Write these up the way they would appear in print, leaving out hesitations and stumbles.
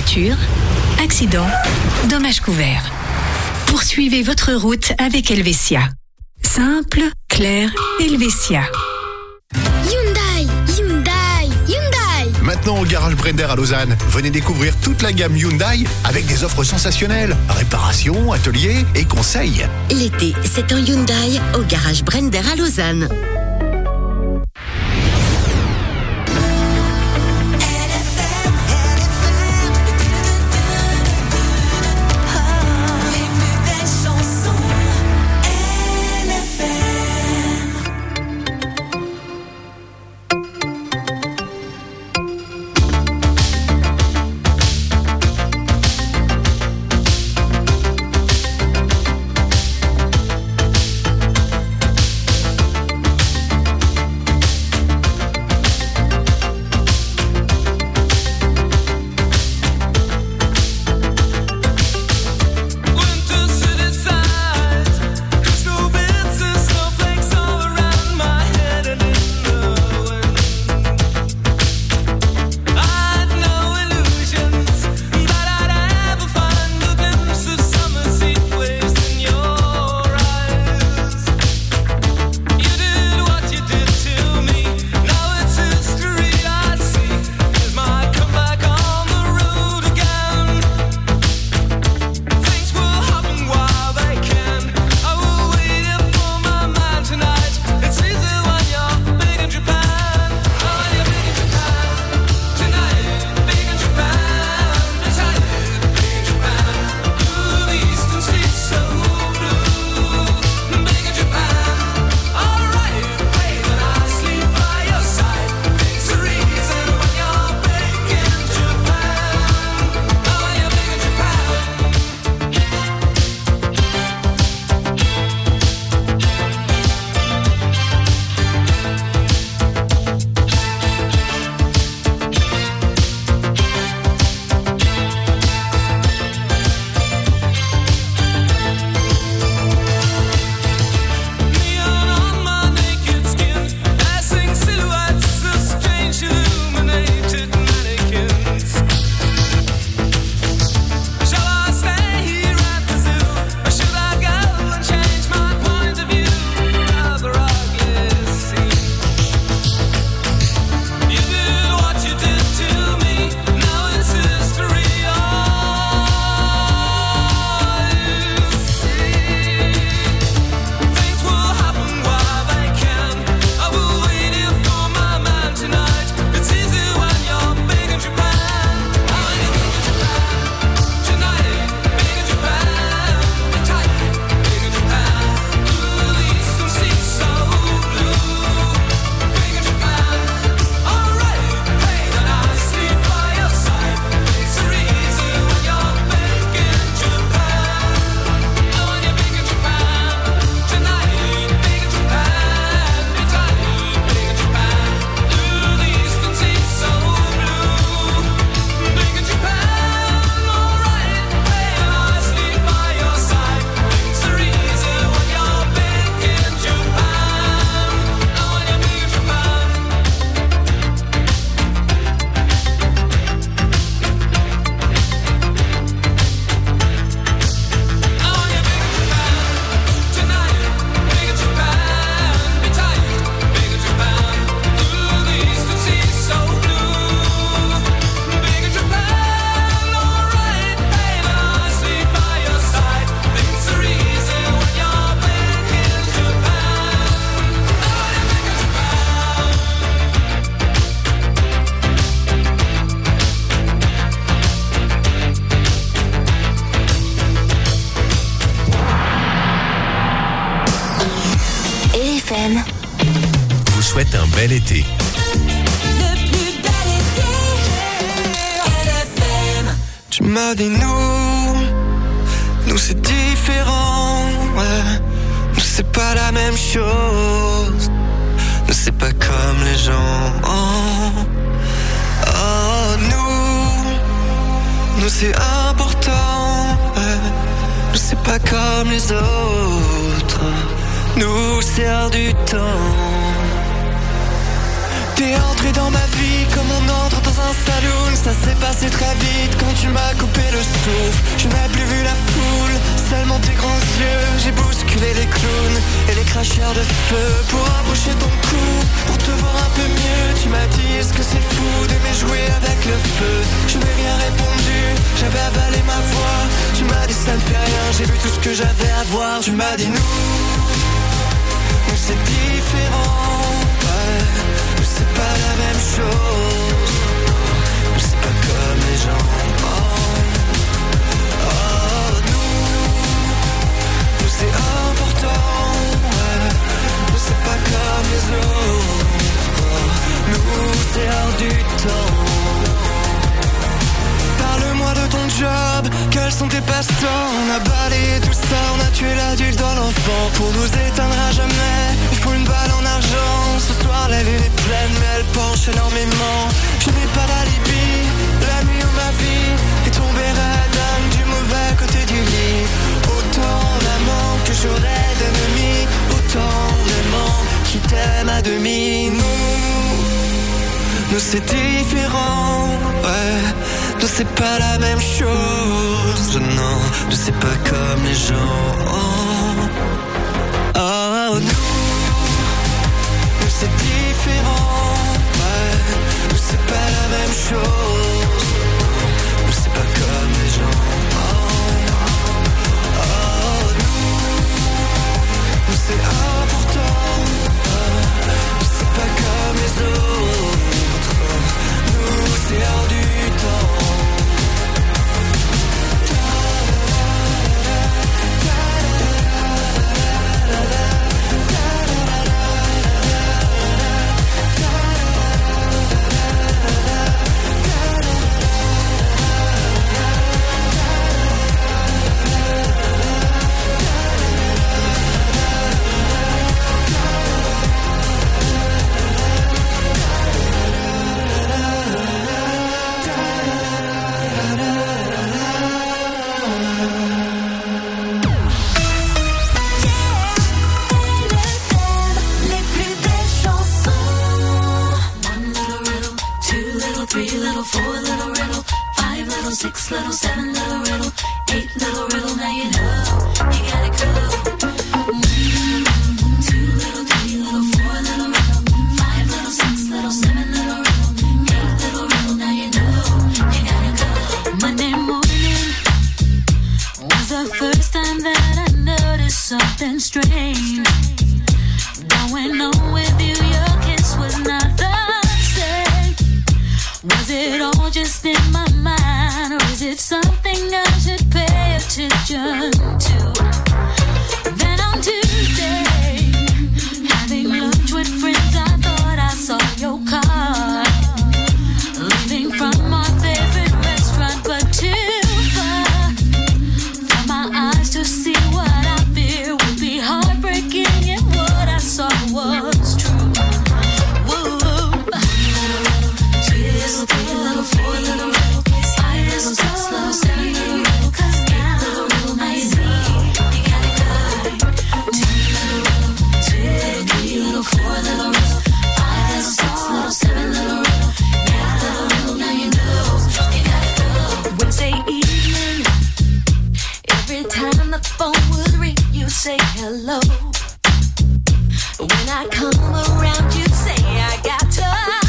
voiture, accident, dommages couverts. Poursuivez votre route avec Helvetia. Simple, clair, Helvetia. Hyundai. Maintenant au garage Brender à Lausanne, venez découvrir toute la gamme Hyundai avec des offres sensationnelles. Réparation, atelier et conseils. L'été, c'est un Hyundai au garage Brender à Lausanne. Vous souhaite un bel été. Tu m'as dit nous c'est différent, ouais. Nous c'est pas la même chose, nous c'est pas comme les gens. Oh, nous c'est important, ouais. Nous c'est pas comme les autres, nous sert du temps. T'es entré dans ma vie comme on entre dans un saloon. Ça s'est passé très vite quand tu m'as coupé le souffle. Je n'ai plus vu la foule, seulement tes grands yeux. J'ai bousculé les clowns et les cracheurs de feu pour approcher ton cou, pour te voir un peu mieux. Tu m'as dit est-ce que c'est fou d'aimer jouer avec le feu. Je n'ai rien répondu, j'avais avalé ma voix. Tu m'as dit ça ne fait rien, j'ai vu tout ce que j'avais à voir. Tu m'as dit nous c'est différent, ouais. Nous c'est pas la même chose. Nous c'est pas comme les gens. Nous c'est important, ouais. Nous c'est pas comme les autres. Nous c'est hors du temps. Parle-moi de ton job, quels sont tes passe-temps? On a balayé tout ça, on a tué l'adulte dans l'enfant. Pour nous éteindre à jamais, il faut une balle en argent. Ce soir la lune est pleine mais elle penche énormément. Je n'ai pas d'alibi, la nuit où ma vie est tombée radin du mauvais côté du lit. Autant d'amants que j'aurais d'ennemis, autant d'aimants qui t'aiment à demi. Nous c'est différent, ouais. Nous c'est pas la même chose, non. Nous c'est pas comme les gens. Oh, nous c'est différent, ouais. Nous c'est pas la même chose. Nous c'est pas comme les gens. Oh, nous c'est important, nous c'est pas comme les autres. Nous c'est hors du temps. Six little, seven little riddle, eight little riddle, now you know you gotta go. 2 little, 3 little, 4 little riddle, 5 little, 6 little, 7 little riddle, 8 little riddle, now you know you gotta go. Monday morning was the first time that I noticed something strange going on with you. Your kiss was not the same. Was it all just in my mind, or is it something I should pay attention to? Then on Tuesday, having lunch with friends, I thought I saw your car leaving from our favorite restaurant, but too far for my eyes to see what I fear would be heartbreaking, and what I saw was true. Say hello. When I come around, you say I got to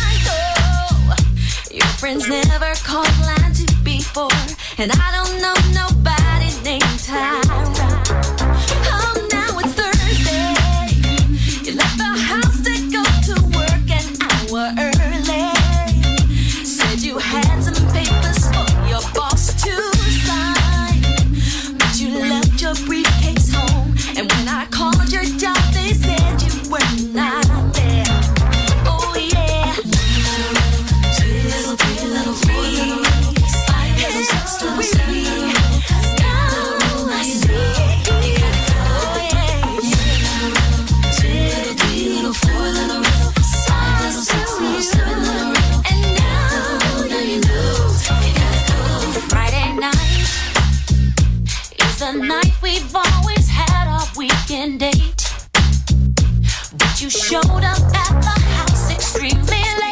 go. Your friends never called line to before, and I don't know nobody named Tyra. Oh, now it's Thursday. You left the house to go to work an hour early. Said you had some papers for your boss to sign, but you left your briefcase home. And when I called your job, they said you were not there. Oh yeah. 2 little, 3 little, 4 little, 5 little, 6 little, 7 little. Now I see you gotta go. Oh yeah. 2 little, 3 little, 4 little, 5 little, 6 little, 7 little. And now you know you gotta go. Friday night is the night we've always had our weekend date, but you showed up at the house extremely late.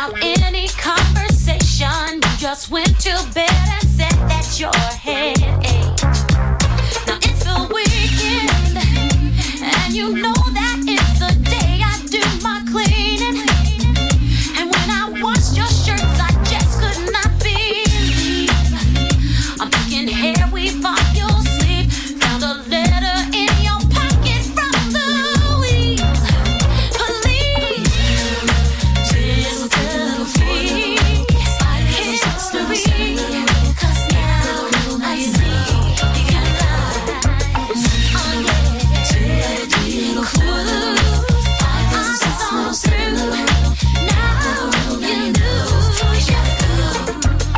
without any conversation. You just went to bed and said that your head ached. Now it's the weekend, and you know that it's the day I do my cleaning. And when I washed your shirts, I just could not believe. I'm thinking, here we've off your sleeve. Found a letter in your pocket from Louise. Please, just a little fee. History, 'cause now I see you got love. Oh yeah, little clue. I saw through. Now you know you gotta go.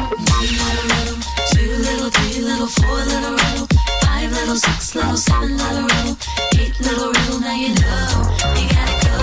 2 little, 3 little, 4 little riddle, 5 little, 6 little, 7 little riddle, 8 little riddle. Now you know you gotta go.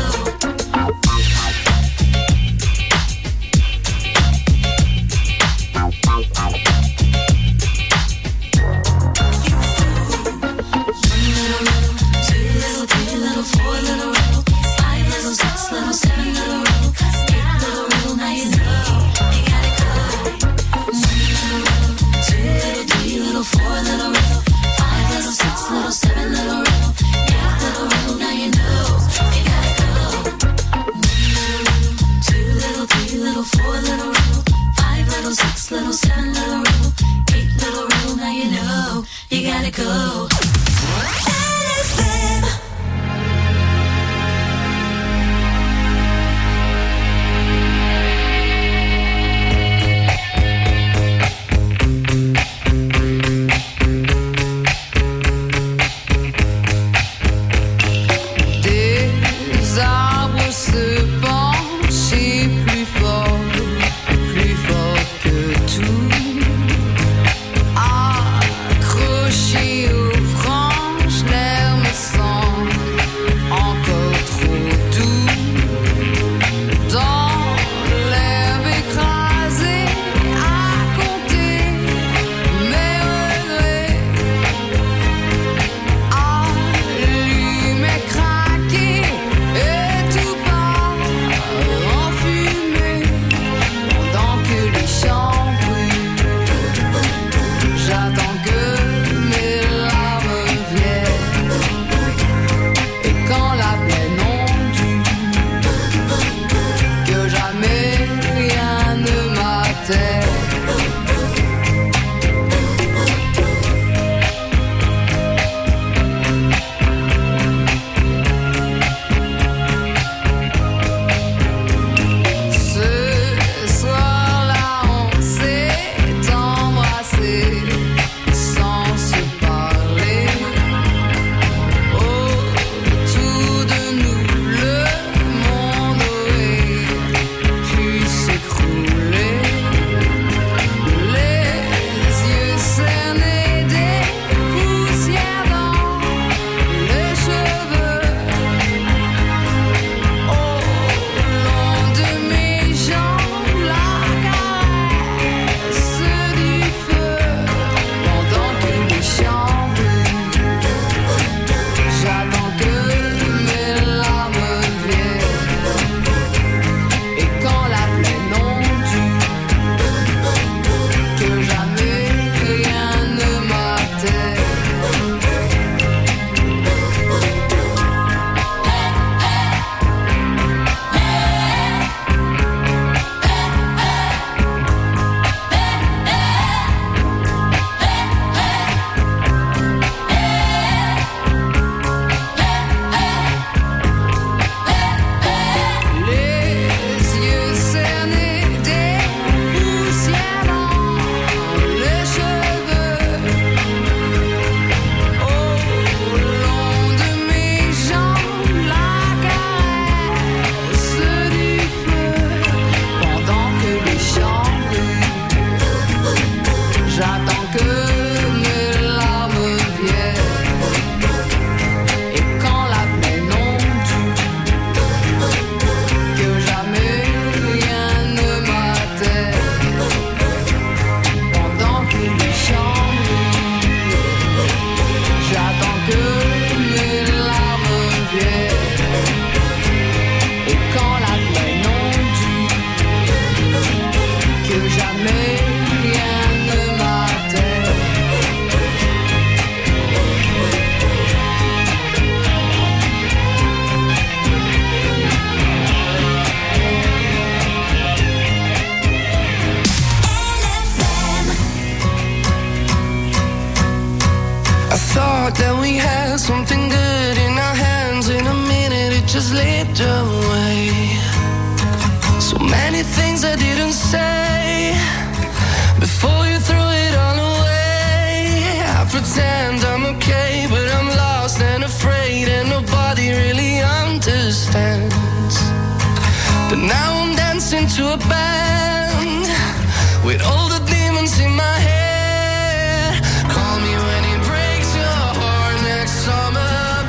just slipped away. So many things I didn't say before you threw it all away. I pretend I'm okay, but I'm lost and afraid, and nobody really understands. But now I'm dancing to a band with all the demons in my head. Call me when it breaks your heart next summer.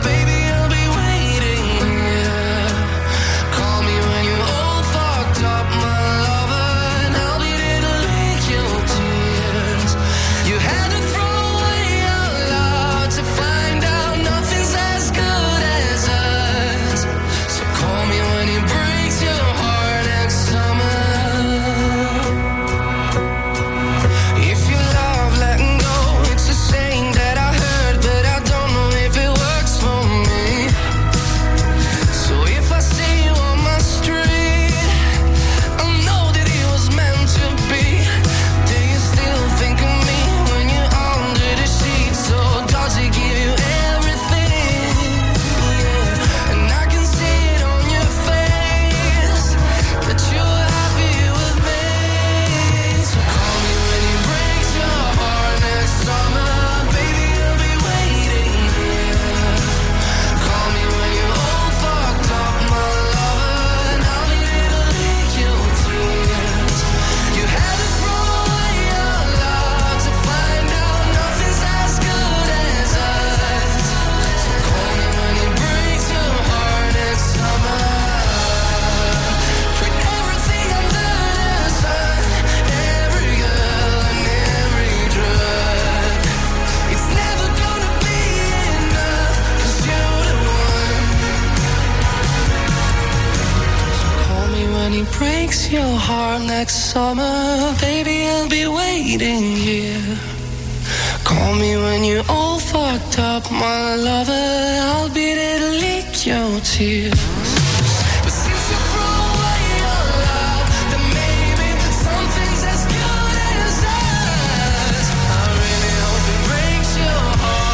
Breaks your heart next summer, baby, I'll be waiting here. Call me when you're all fucked up, my lover, I'll be there to lick your tears. But since you threw away your love, then maybe something's as good as us. I really hope it breaks your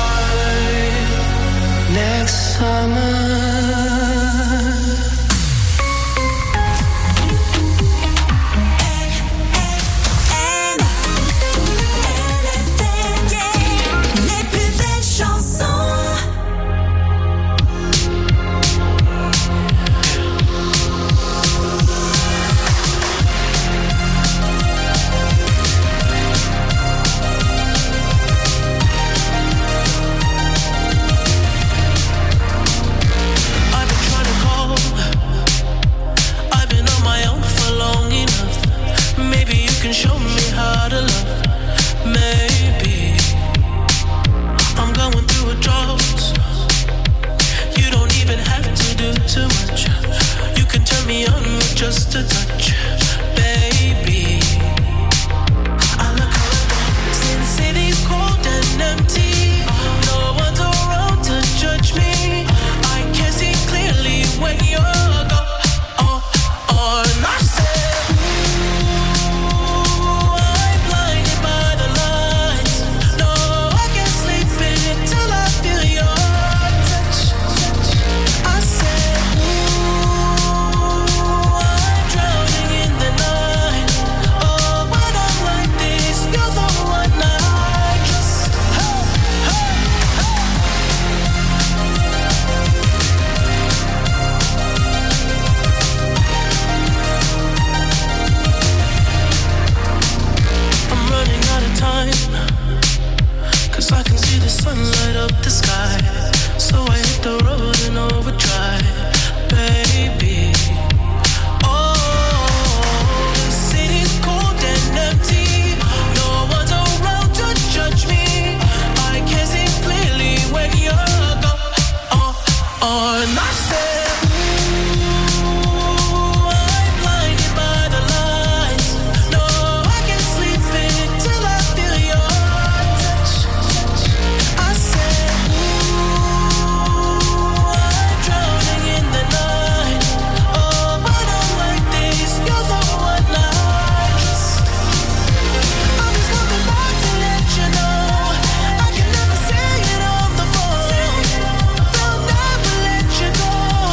heart next summer. Show me how to love. Maybe I'm going through a drought. You don't even have to do too much. You can turn me on with just a touch, baby. I look around since city's cold and empty. No one's around to judge me. I can see clearly when you're gone. I said I can see the sun light up the sky, so I hit the road in overdrive, baby. Oh, the city's cold and empty. No one's around to judge me. I can see clearly when you're gone. And I said, ooh, I'm blinded by the lights. No, I can't sleep until I feel your touch. I said, ooh, I'm drowning in the night. Oh, but I'm like this, you're the one I trust. I'm just coming back to let you know I can never say it on the phone. They'll never let you go.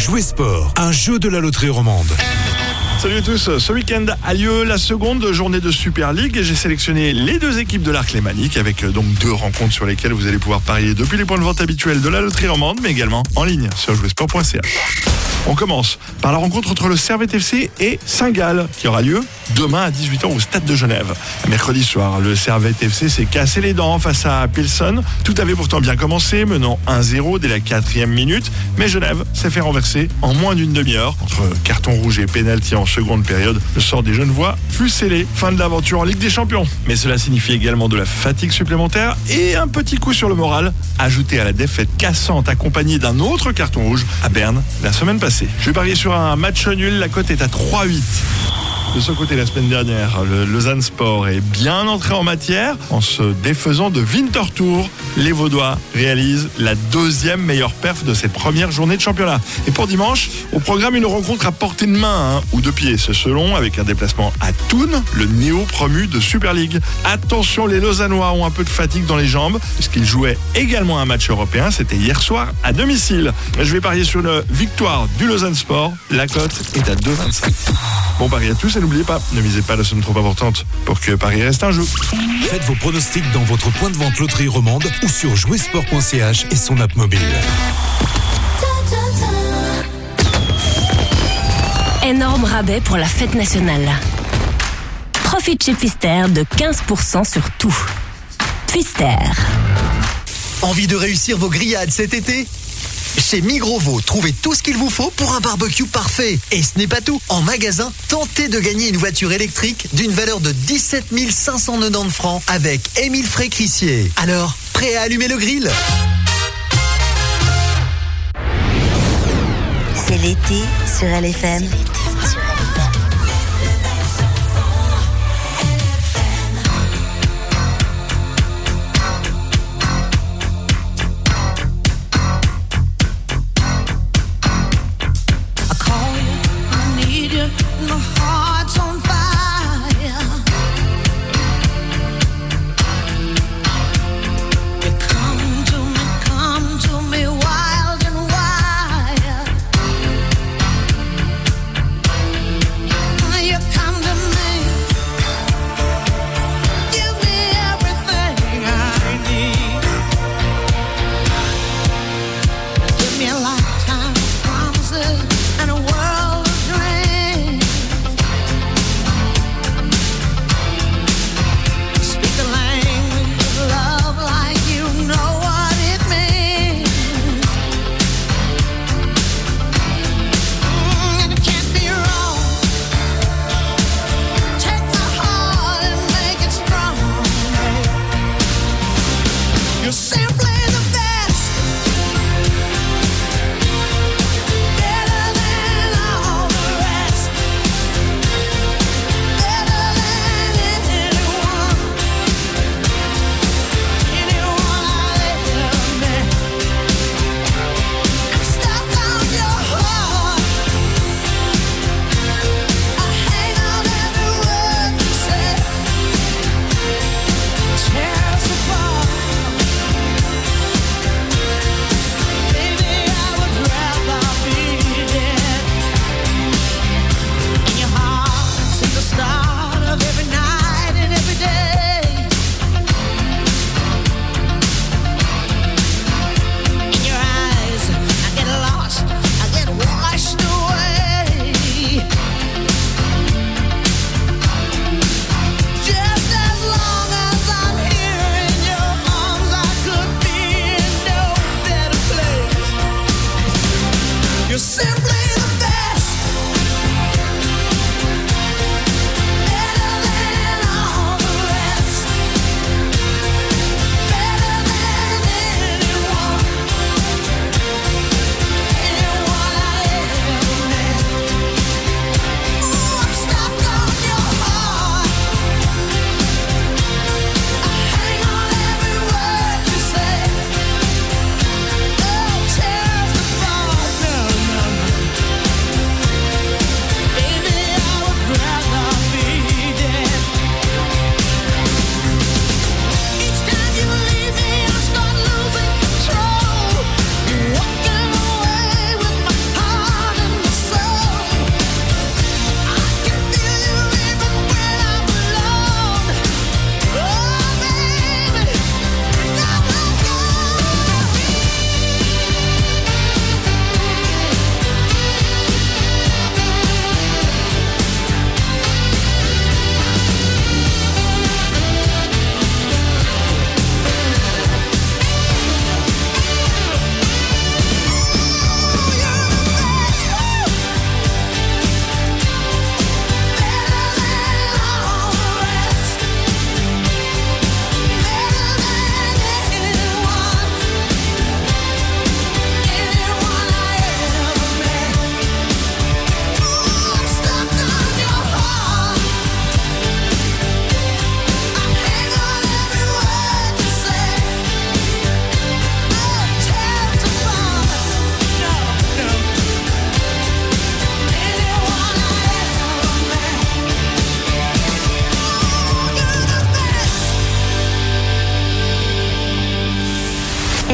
Jouer Sport, un jeu de la loterie romande. Salut à tous, ce week-end a lieu la seconde journée de Super League et j'ai sélectionné les deux équipes de l'Arc Lémanique avec donc deux rencontres sur lesquelles vous allez pouvoir parier depuis les points de vente habituels de la loterie romande mais également en ligne sur jouersport.ch. On commence par la rencontre entre le Servette FC et Saint-Gall qui aura lieu demain à 18h au Stade de Genève. Mercredi soir, le Servette FC s'est cassé les dents face à Pilsen. Tout avait pourtant bien commencé, menant 1-0 dès la 4e minute, mais Genève s'est fait renverser en moins d'une demi-heure. Entre carton rouge et pénalty en seconde période, le sort des Genevois fut scellé. Fin de l'aventure en Ligue des Champions. Mais cela signifie également de la fatigue supplémentaire et un petit coup sur le moral, ajouté à la défaite cassante accompagnée d'un autre carton rouge à Berne la semaine passée. Je vais parier sur un match nul, la cote est à 3-8. De son côté, la semaine dernière, le Lausanne Sport est bien entré en matière en se défaisant de Winterthur. Les Vaudois réalisent la deuxième meilleure perf de cette première journée de championnat. Et pour dimanche, au programme une rencontre à portée de main ou de pied, c'est selon, avec un déplacement à Thun, le néo-promu de Super League. Attention, les Lausannois ont un peu de fatigue dans les jambes, puisqu'ils jouaient également un match européen, c'était hier soir à domicile. Je vais parier sur une victoire du Lausanne Sport, la cote est à 2,25. Bon pari à tous et n'oubliez pas, ne misez pas la somme trop importante pour que Paris reste un jeu. Faites vos pronostics dans votre point de vente loterie romande ou sur jouersport.ch et son app mobile. Énorme rabais pour la fête nationale. Profite chez Pfister de 15% sur tout. Pfister. Envie de réussir vos grillades cet été ? Chez Migrovo, trouvez tout ce qu'il vous faut pour un barbecue parfait. Et ce n'est pas tout. En magasin, tentez de gagner une voiture électrique d'une valeur de 17 590 francs avec Émile Frécrissier. Alors, prêt à allumer le grill ? C'est l'été sur LFM. Come to me wild and wild.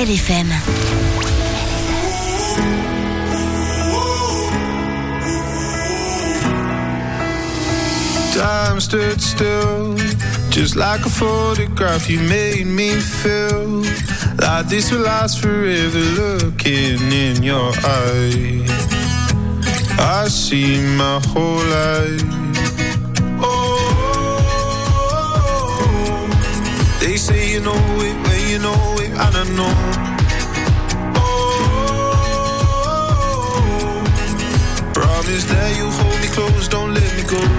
LFM. Time stood still, just like a photograph. You made me feel like this will last forever. Looking in your eyes, I see my whole life. Oh, they say you know it when you know it, and I know. Oh, promise that you hold me close, don't let me go.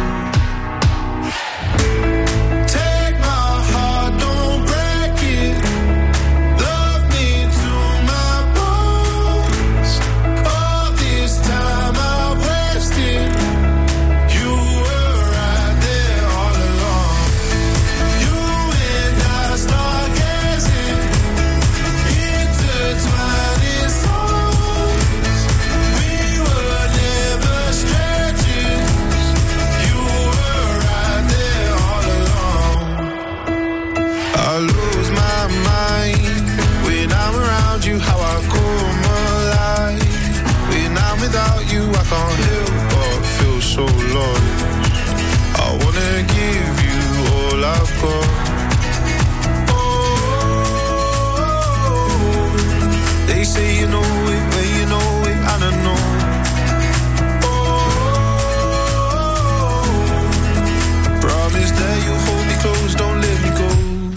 So lost, I wanna give you all I've got. Oh, they say you know it when you know it, and I know. Oh, promise that you hold me close, don't let me go.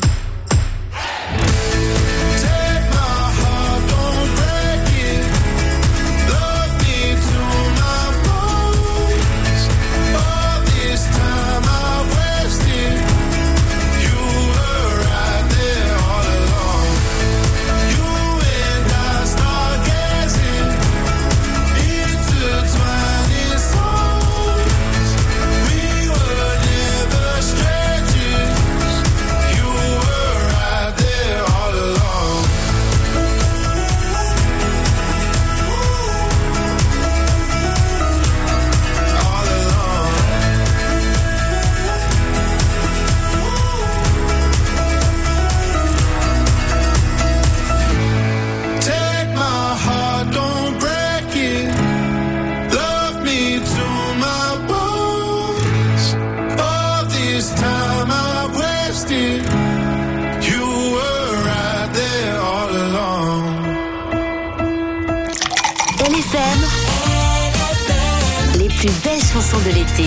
Les plus belles chansons de l'été.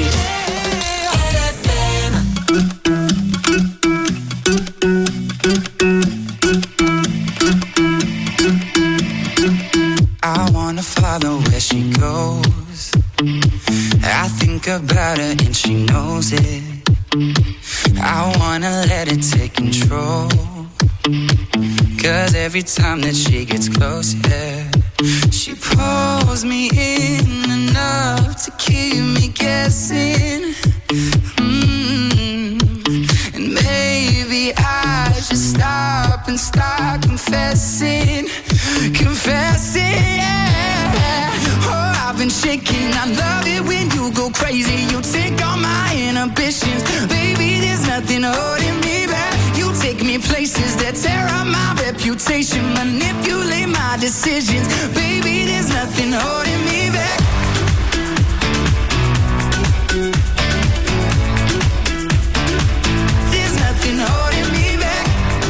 I wanna follow where she goes. I think about her and she knows it. I wanna let it take control. 'Cause every time that she gets close, yeah, she pulls me in enough to keep me guessing. And maybe I should stop and start confessing, yeah. Oh, I've been shaking. I love it when you go crazy. You take all my inhibitions. Baby, there's nothing holding me back. You take me places that tear up my reputation, manipulate my decisions. Baby, there's nothing holding me back. There's nothing holding me back.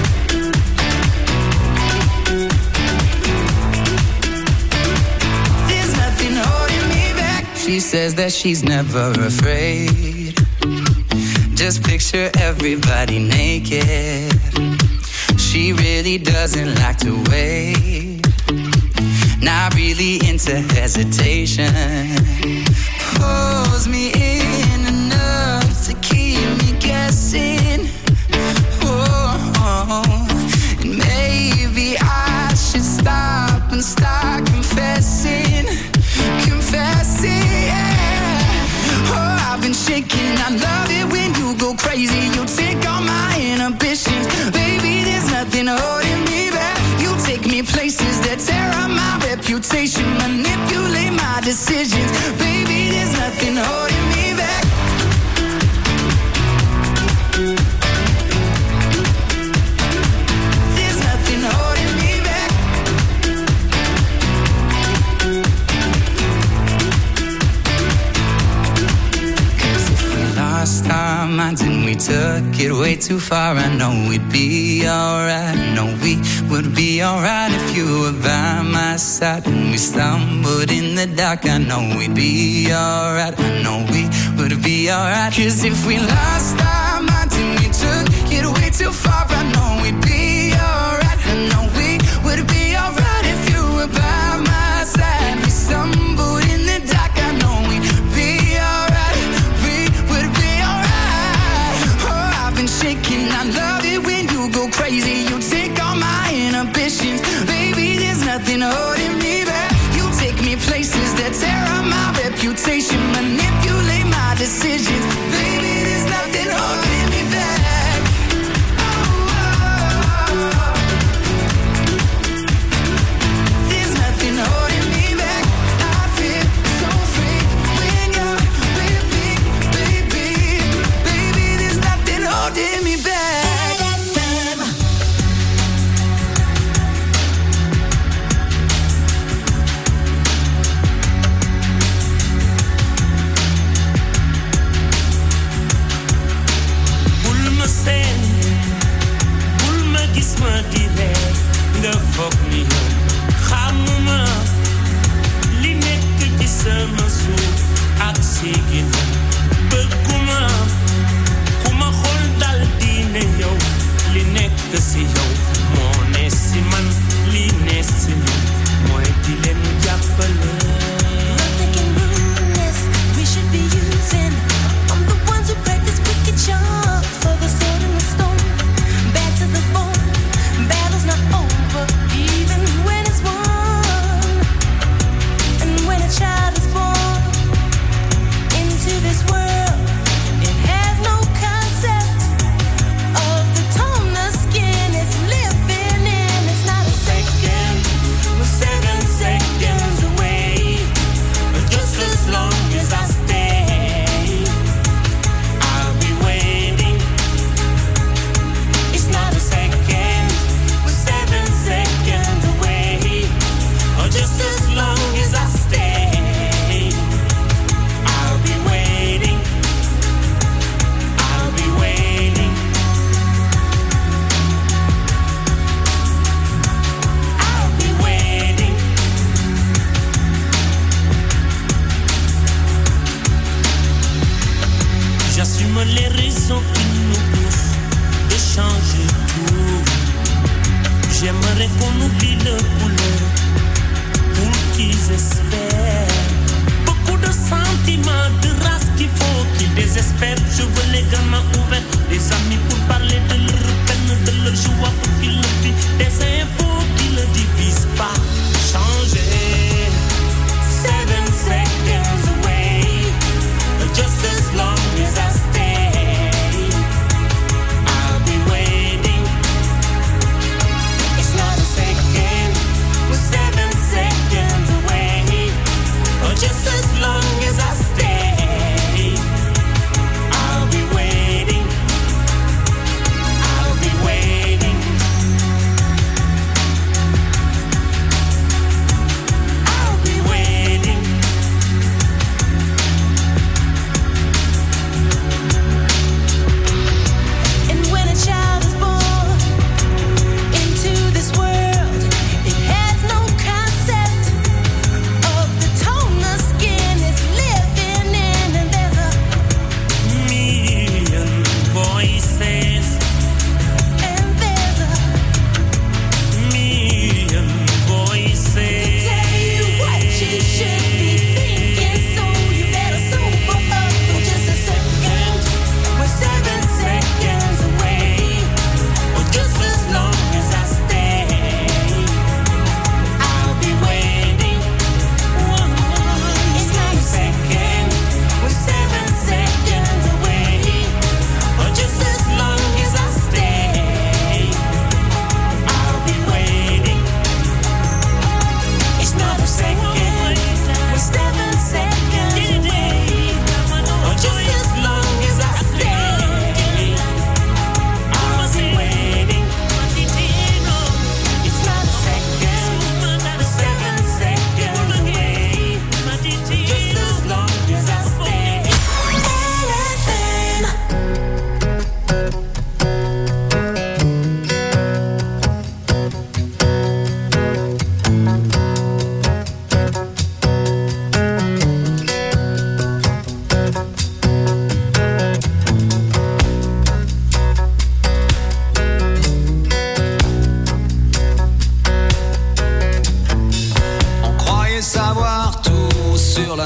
There's nothing holding me back. She says that she's never afraid. Just picture everybody naked. She really doesn't like to wait. Not really into hesitation. Pulls me in enough to keep me guessing. Oh, and maybe I should stop and start confessing, yeah. Oh, I've been shaking. I love it when you go crazy. You take all my inhibitions. Baby, there's nothing holding me back. You take me places that tear up my reputation, manipulate my decisions. Baby, there's nothing holding me back. There's nothing holding me back. took it way too far. I know we'd be alright. I know we would be alright if you were by my side. When we stumbled in the dark, I know we'd be alright. I know we would be alright. 'Cause if we lost our minds and we took it way too far, I know we'd be alright. I know we would be alright if you were by my side. We stumbled in the dark, I know we'd be alright. We would be alright. Oh, I've been shaking, I love it when you go crazy. You take all my inhibitions, baby, there's nothing holding me back. You take me places that tear up my reputation, manipulate my decisions, baby, there's nothing holding me back. There's nothing holding me back. I feel so free when you're with me, baby. Baby, there's nothing holding me back. bul ma gis ma di ree nga foog ni yow xamuma li nekk ci sama suuf ak si ginnaaw bëgguma ku ma xool dal di ne yow li nekk si yow moo ne si man li ne si ñun mooy di leen jàppale. We should be using. I'm the ones who practice wicked charms for the sword and the stone. Bad to the bone. Battle's not over, even when it's won. And when a child is born into this world, it has no concept of the tone the skin is living in. It's not a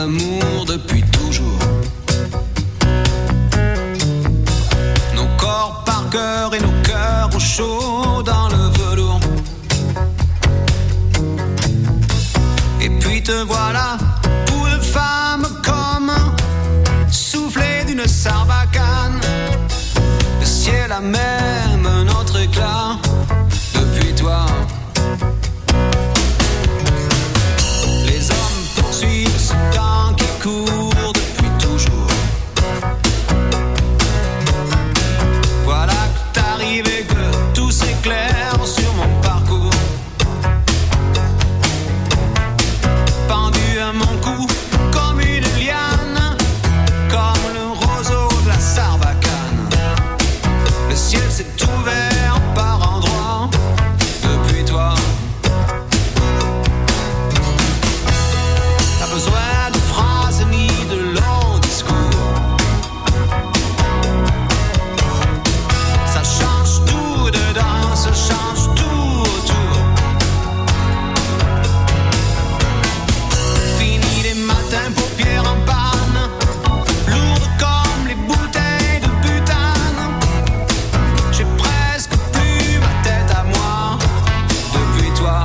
l'amour depuis toujours. Nos corps par cœur et nos cœurs au chaud dans le velours. Et puis te voilà, pour de femmes comme soufflé d'une sarbacane. Le ciel a même un autre éclat depuis toi. Les hommes poursuivent ce temps qui court depuis toujours. Voilà que t'arrives et que tout s'éclaire sur mon parcours. Pendu à mon cou comme une liane, comme le roseau de la sarbacane. Le ciel s'est ouvert par endroits depuis toi. Pas besoin de phrases ni de longs discours. Ça change tout dedans, ça change tout autour. Fini les matins, paupières en panne, lourdes comme les bouteilles de butane. J'ai presque plus ma tête à moi depuis toi.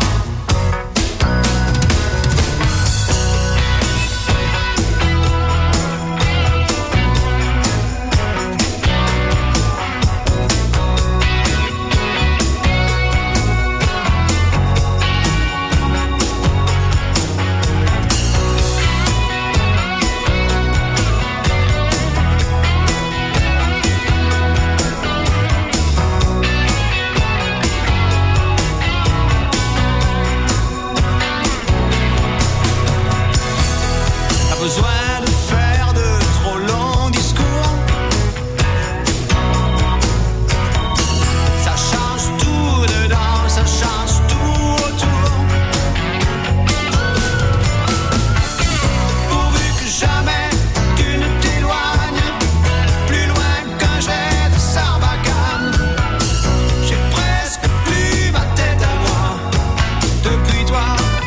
Pas besoin de faire de trop longs discours. Ça change tout dedans, ça change tout autour. Pourvu que jamais tu ne t'éloignes plus loin qu'un jet de sarbacane. J'ai presque plus ma tête à moi depuis toi.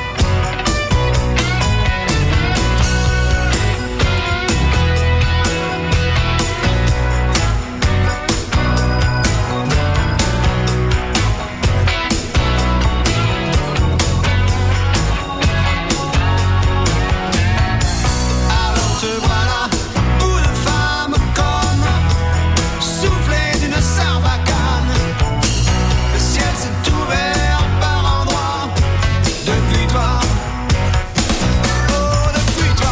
Alors te voilà, bout de femme comme soufflé d'une sarbacane. Le ciel s'est ouvert par endroits depuis toi. Oh, depuis toi.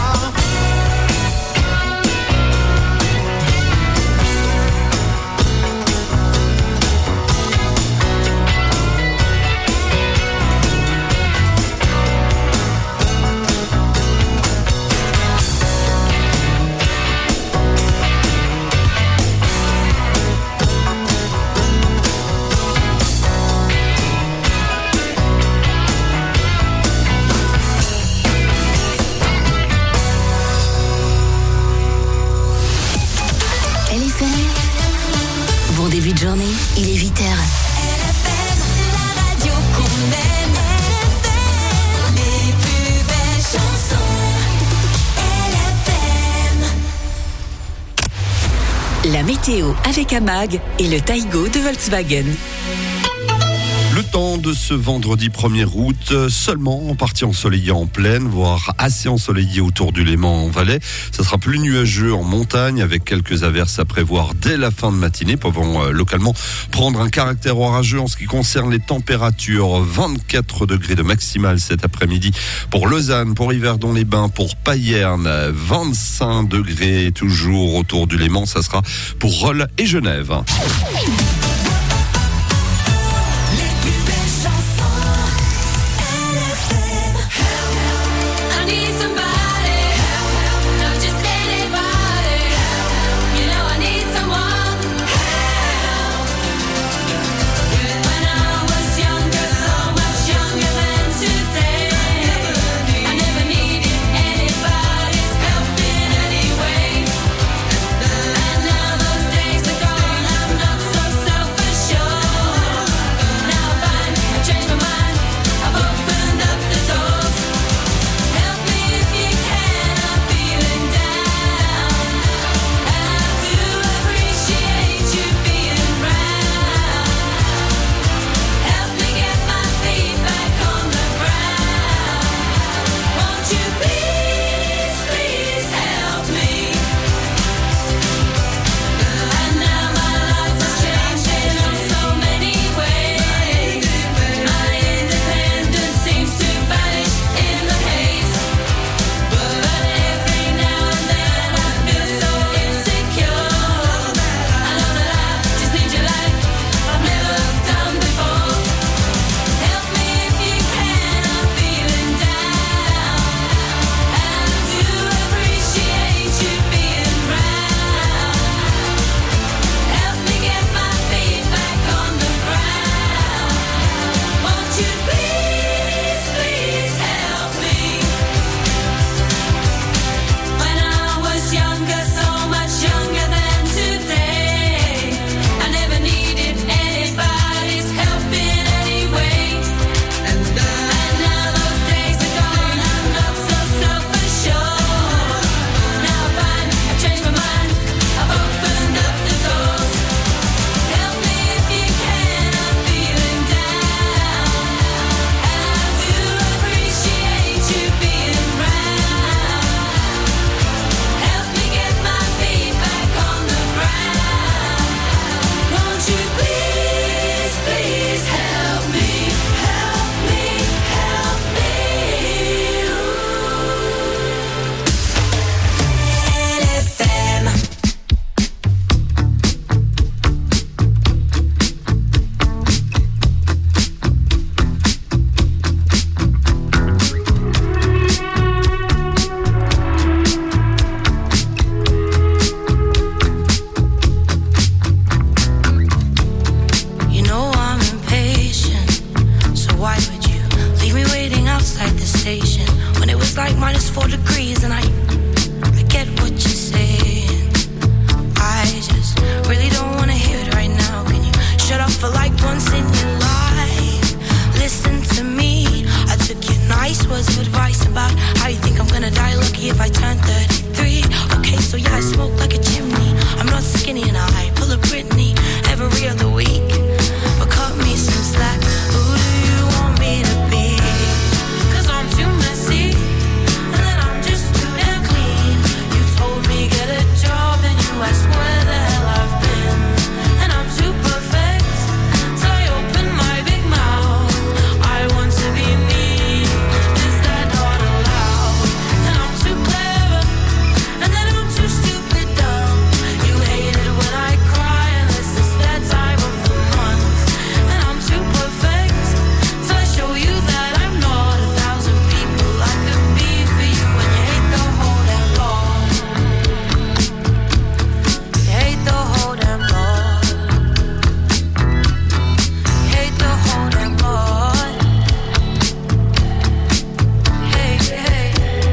LFM. Bon début de journée, il est 8h. La radio qu'on aime, les plus belles chansons. LFM. La météo avec Amag et le Taigo de Volkswagen. Le temps de ce vendredi 1er août, seulement en partie ensoleillé en plaine, voire assez ensoleillé autour du Léman en Valais. Ça sera plus nuageux en montagne avec quelques averses à prévoir dès la fin de matinée, pouvant localement prendre un caractère orageux en ce qui concerne les températures. 24 degrés de maximale cet après-midi pour Lausanne, pour Yverdon-les-Bains, pour Payerne. 25 degrés toujours autour du Léman, ça sera pour Rolle et Genève. I need somebody, not just anybody. You know I need someone. When I was younger, so much younger than today, I never needed anybody's help in any way. And now those days are gone, I'm not so self-assured. Now I find I've changed my mind, I've opened up the door. conversation when it was like -4 degrees, and I get what you're saying. I just really don't wanna hear it right now. Can you shut up for like once in your life? Listen to me. I took your nice words of advice about how you think I'm gonna die lucky if I turn 33. Okay, so yeah, I smoke like a chimney. I'm not skinny and I pull a Britney every other week. But cut me some slack. Who do you want me to be? 'Cause I'm too messy, and then I'm just too damn clean. You told me get a job, and you asked where the hell I've been. And I'm too perfect, so I open my big mouth. I want to be me. Is that not allowed? And I'm too clever, and then I'm too stupid dumb. You hate it when I cry, unless it's that time of the month. And I'm too perfect, so I show you that I'm not 1,000 people I could be for you. And you hate the whole damn lot. You hate the whole damn lot. You hate the whole damn lot. Hey, hey.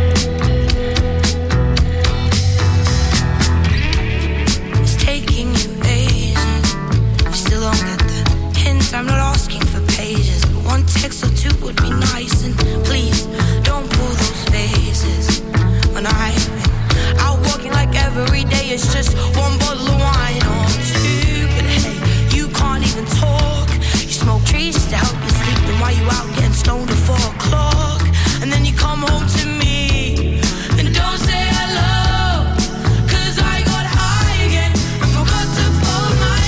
It's taking you ages. You still don't get the hint. I'm not asking for pages, but one text or two would be nice. And please don't pull those faces when I'm out walking like every day. It's just one bottle of wine or two. But hey, you can't even talk. You smoke trees just to help you sleep. Then why you out getting stoned at 4 o'clock? And then you come home to me and don't say hello. 'Cause I got high again and forgot to fold my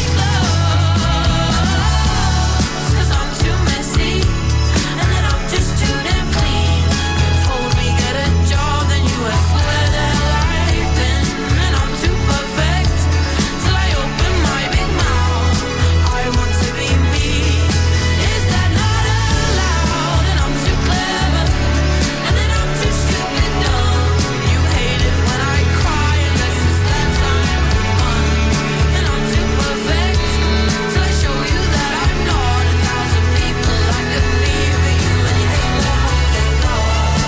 clothes. 'Cause I'm too messy, and then I'm just too damn clean. You told me get a job, then you asked where the hell I've been. And I'm too perfect, till I open my big mouth. I want to be me. Is that not allowed? And I'm too clever, and then I'm too stupid dumb. You hate it when I cry, unless it's that time of the month. And I'm too perfect, till I show you that I'm not 1,000 people I could be for you. And you hate the whole damn lot.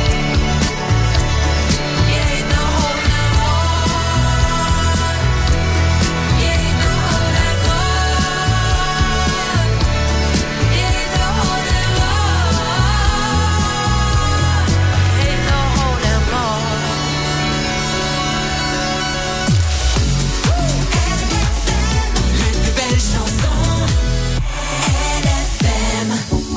You hate the whole damn lot. You hate the whole damn lot. You hate the whole damn lot. Hate the whole damn lot. Les plus belles chansons, LFM.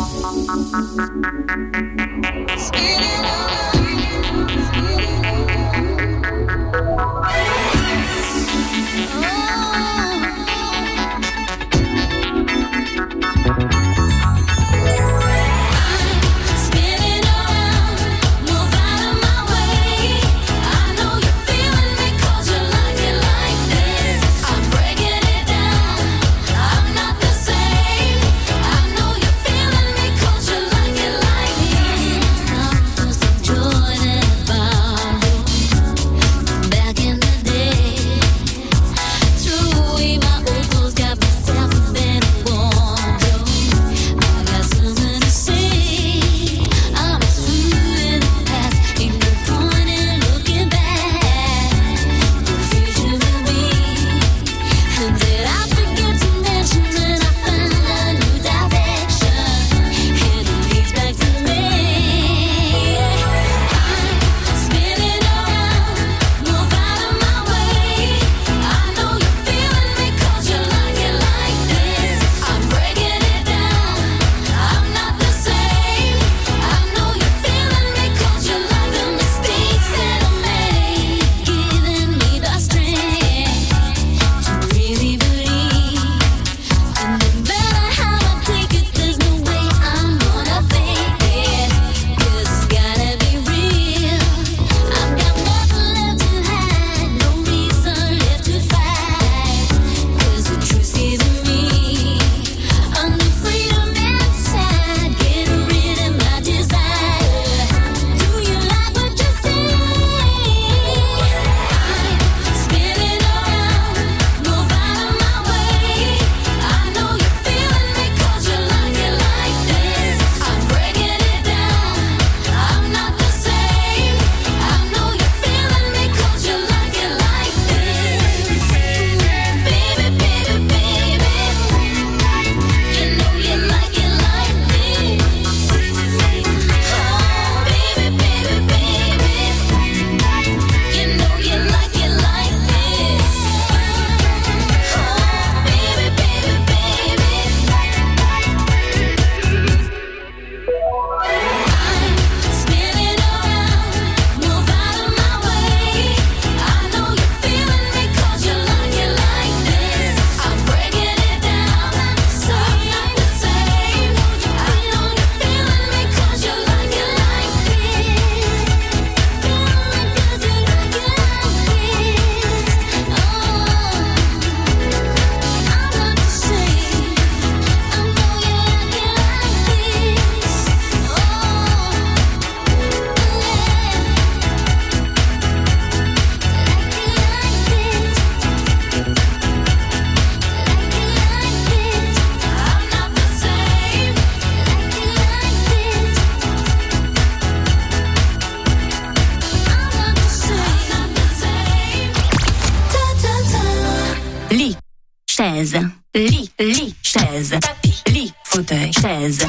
Spinning around, move out of my way. I know you're feeling me 'cause you like it like this. I'm breaking it down, I'm not the same. I know you're feeling me 'cause you like it like this. Some feel some joy that I borrowed back in the day. chaise. Lit, chaise. Tapis, lit, fauteuil, chaise.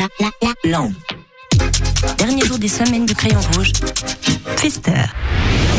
Lampe. Dernier jour des semaines du crayon rouge. Pfister.